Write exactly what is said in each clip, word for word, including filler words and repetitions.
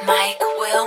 Mike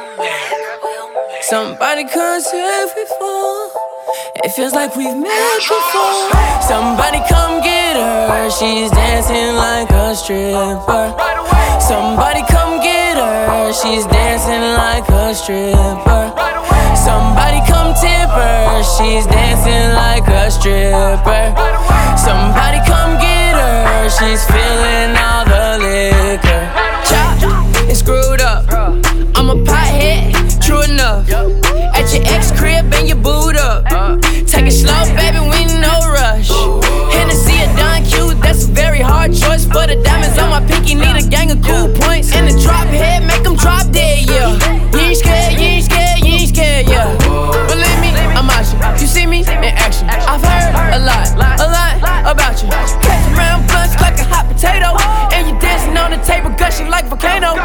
Wilmer. Somebody come save me for. It feels like we've met before. Somebody come get her. She's dancing like a stripper. Somebody come get her. She's dancing like a stripper. Somebody come tip her. She's dancing like a stripper. Somebody come get her. She's feeling all the liquor. Chop, it's screwed up. I'm a pothead, true enough. At your ex crib and your boot up. Take it slow, baby, we no rush. Hennessy or Don Q, that's a very hard choice. For the diamonds on my pinky, need a gang of cool points. And the drop head, make them drop dead, yeah. You ain't scared, you ain't scared, you ain't scared, yeah. Believe me, I'm out you. You see me in action. I've heard a lot, a lot about you. Catch around blunts like a hot potato. And you dancing on the table, gushing like volcano.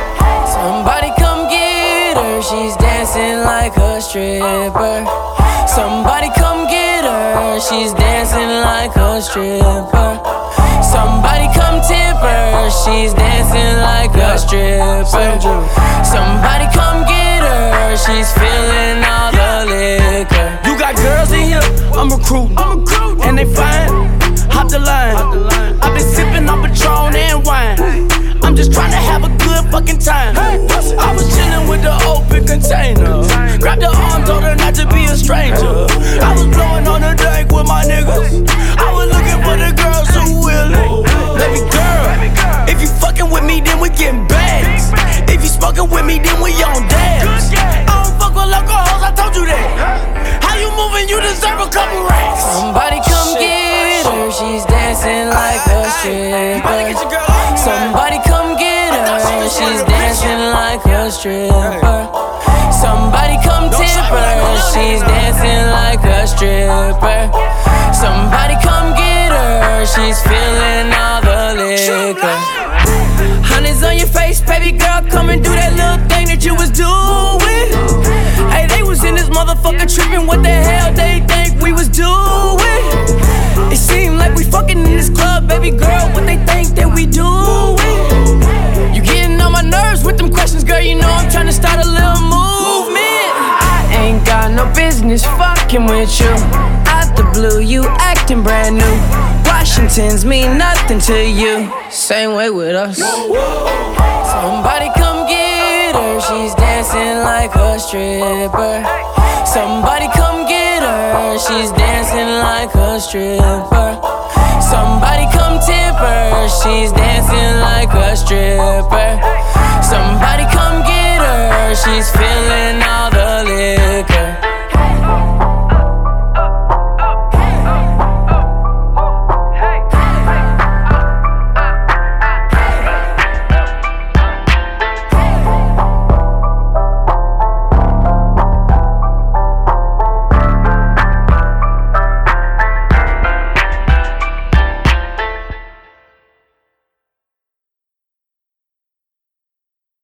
Somebody come get her, she's dancing like a stripper. Somebody come get her, she's dancing like a stripper. Somebody come tip her, she's dancing like a stripper. Somebody come get her, she's feeling all the liquor. You got girls in here, I'm recruiting, and they fine, hop the line. I've been sipping on Patron and wine. I'm just trying to have a good fucking time. I was chilling with the open container. Grabbed her arm, told her not to be a stranger. I was blowing on the dank with my niggas. I was looking for the girls who willing. Baby girl, if you fucking with me, then we getting bags. If you smoking with me, then we on dabs. I don't fuck with local hoes, I told you that. How you moving? You deserve a couple racks. Somebody come get her, she's dancing like a stripper. Somebody come get her, she's dancing like a stripper. Somebody come tip her, she's dancing like a stripper. Somebody come get her, she's feeling all the liquor. Hundreds on your face, baby girl, come and do that little thing that you was doing. Hey, they was in this motherfucker tripping, what the hell they think we was doing? It seemed like we fucking in this club, baby girl, what they think that we doing? You getting on my nerves with them questions, girl, you know I'm trying to start a little movement. I ain't got no business fucking with you. Out the blue, you acting brand new. Washingtons mean nothing to you. Same way with us. Somebody come get her, she's dancing like a stripper. Somebody come get her, she's dancing like a stripper. Somebody come tip her, she's dancing like